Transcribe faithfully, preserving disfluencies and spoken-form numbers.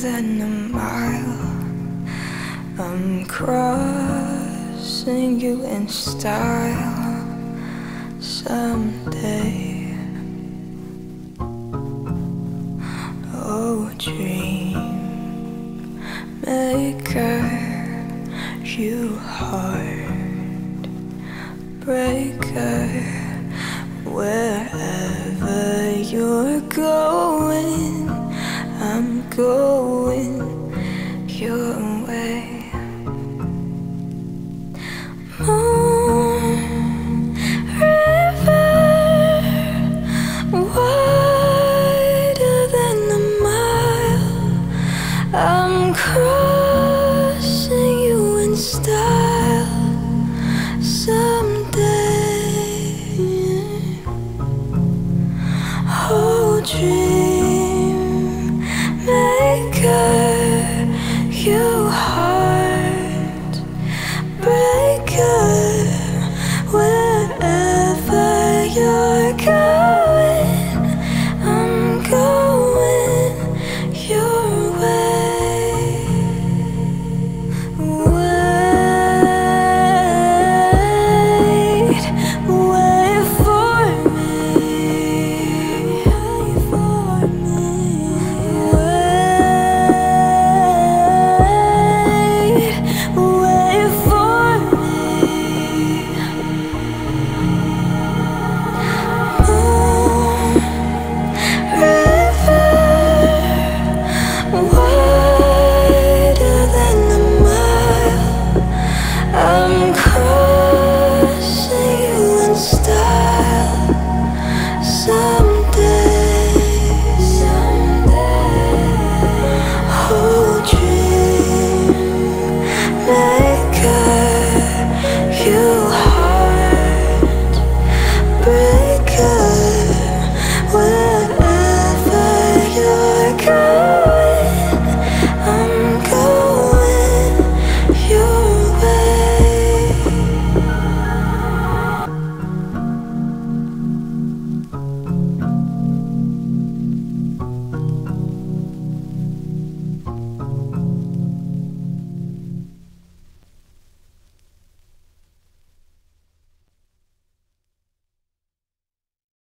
than a mile. I'm crossing you in style someday. Oh, dream maker, you heart breaker. Wherever you're going, I'm going your way. Moon river, wider than a mile. I'm crossing you in style someday. Oh, dream